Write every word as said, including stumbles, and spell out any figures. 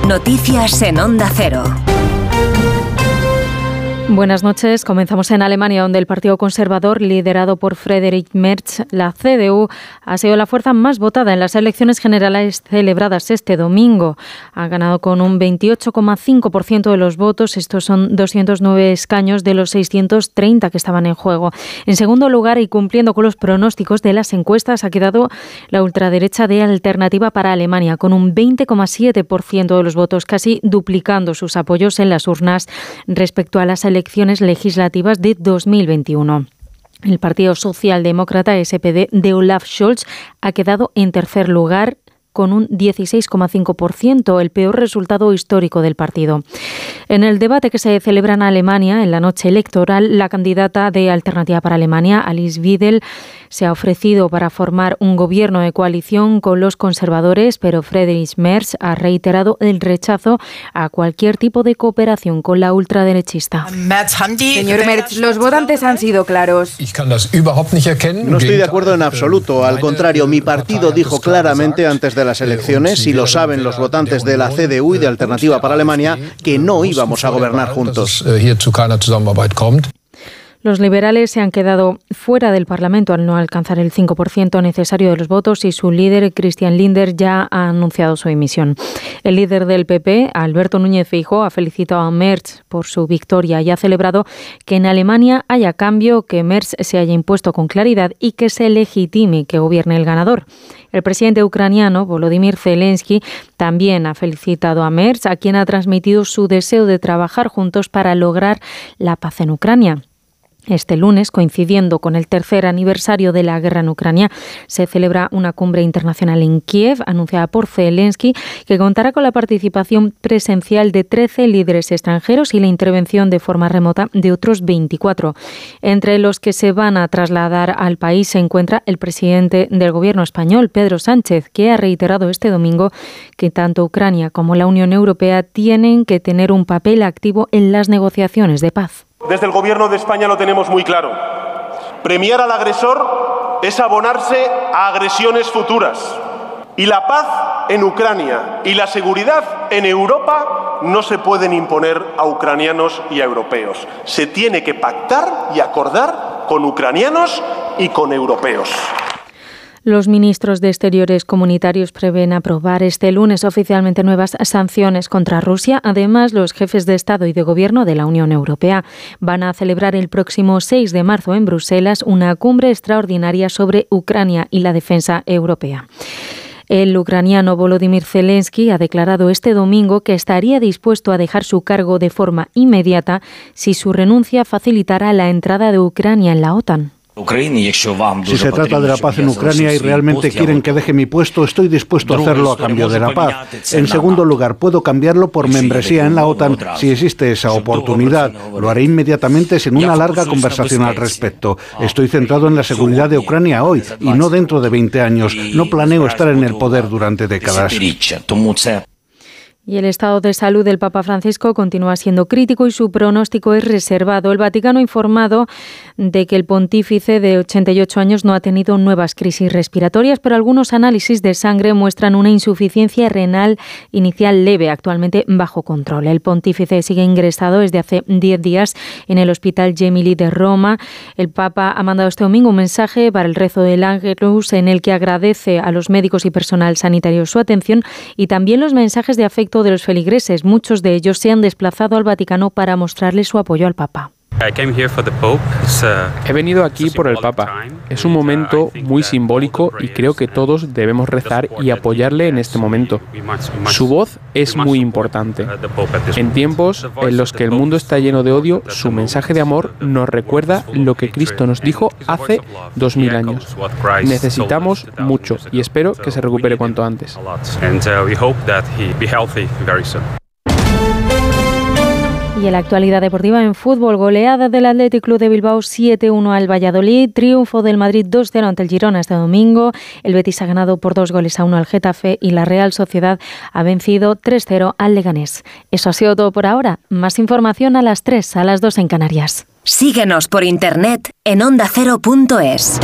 Noticias en Onda Cero. Buenas noches. Comenzamos en Alemania, donde el Partido Conservador, liderado por Friedrich Merz, la C D U, ha sido la fuerza más votada en las elecciones generales celebradas este domingo. Ha ganado con un veintiocho coma cinco por ciento de los votos. Estos son doscientos nueve escaños de los seiscientos treinta que estaban en juego. En segundo lugar, y cumpliendo con los pronósticos de las encuestas, ha quedado la ultraderecha de Alternativa para Alemania, con un veinte coma siete por ciento de los votos, casi duplicando sus apoyos en las urnas respecto a las elecciones elecciones legislativas de dos mil veintiuno. El Partido Socialdemócrata S P D de Olaf Scholz ha quedado en tercer lugar con un dieciséis coma cinco por ciento, el peor resultado histórico del partido. En el debate que se celebra en Alemania, en la noche electoral, la candidata de Alternativa para Alemania, Alice Weidel, se ha ofrecido para formar un gobierno de coalición con los conservadores, pero Friedrich Merz ha reiterado el rechazo a cualquier tipo de cooperación con la ultraderechista. Señor Merz, los votantes han sido claros. No estoy de acuerdo en absoluto. Al contrario, mi partido dijo claramente antes de las elecciones, y lo saben los votantes de la C D U y de Alternativa para Alemania, que no íbamos a gobernar juntos. Los liberales se han quedado fuera del Parlamento al no alcanzar el cinco por ciento necesario de los votos y su líder, Christian Lindner, ya ha anunciado su dimisión. El líder del P P, Alberto Núñez Feijóo, ha felicitado a Merz por su victoria y ha celebrado que en Alemania haya cambio, que Merz se haya impuesto con claridad y que se legitime que gobierne el ganador. El presidente ucraniano, Volodymyr Zelensky, también ha felicitado a Merz, a quien ha transmitido su deseo de trabajar juntos para lograr la paz en Ucrania. Este lunes, coincidiendo con el tercer aniversario de la guerra en Ucrania, se celebra una cumbre internacional en Kiev, anunciada por Zelensky, que contará con la participación presencial de trece líderes extranjeros y la intervención de forma remota de otros veinticuatro. Entre los que se van a trasladar al país se encuentra el presidente del gobierno español, Pedro Sánchez, que ha reiterado este domingo que tanto Ucrania como la Unión Europea tienen que tener un papel activo en las negociaciones de paz. Desde el Gobierno de España lo tenemos muy claro. Premiar al agresor es abonarse a agresiones futuras. Y la paz en Ucrania y la seguridad en Europa no se pueden imponer a ucranianos y a europeos. Se tiene que pactar y acordar con ucranianos y con europeos. Los ministros de Exteriores comunitarios prevén aprobar este lunes oficialmente nuevas sanciones contra Rusia. Además, los jefes de Estado y de Gobierno de la Unión Europea van a celebrar el próximo seis de marzo en Bruselas una cumbre extraordinaria sobre Ucrania y la defensa europea. El ucraniano Volodymyr Zelensky ha declarado este domingo que estaría dispuesto a dejar su cargo de forma inmediata si su renuncia facilitara la entrada de Ucrania en la OTAN. Si se trata de la paz en Ucrania y realmente quieren que deje mi puesto, estoy dispuesto a hacerlo a cambio de la paz. En segundo lugar, puedo cambiarlo por membresía en la OTAN si existe esa oportunidad. Lo haré inmediatamente sin una larga conversación al respecto. Estoy centrado en la seguridad de Ucrania hoy y no dentro de veinte años. No planeo estar en el poder durante décadas. Y el estado de salud del Papa Francisco continúa siendo crítico y su pronóstico es reservado. El Vaticano ha informado de que el pontífice de ochenta y ocho años no ha tenido nuevas crisis respiratorias, pero algunos análisis de sangre muestran una insuficiencia renal inicial leve, actualmente bajo control. El pontífice sigue ingresado desde hace diez días en el Hospital Gemelli de Roma. El Papa ha mandado este domingo un mensaje para el rezo del Ángelus en el que agradece a los médicos y personal sanitario su atención y también los mensajes de afecto de los feligreses. Muchos de ellos se han desplazado al Vaticano para mostrarle su apoyo al Papa. He venido aquí por el Papa. Es un momento muy simbólico y creo que todos debemos rezar y apoyarle en este momento. Su voz es muy importante. En tiempos en los que el mundo está lleno de odio, su mensaje de amor nos recuerda lo que Cristo nos dijo hace dos mil años. Necesitamos mucho y espero que se recupere cuanto antes. Y en la actualidad deportiva en fútbol, goleada del Athletic Club de Bilbao siete uno al Valladolid, triunfo del Madrid dos cero ante el Girona este domingo, el Betis ha ganado por dos goles a uno al Getafe y la Real Sociedad ha vencido tres cero al Leganés. Eso ha sido todo por ahora. Más información a las tres, a las dos en Canarias. Síguenos por internet en onda cero punto es.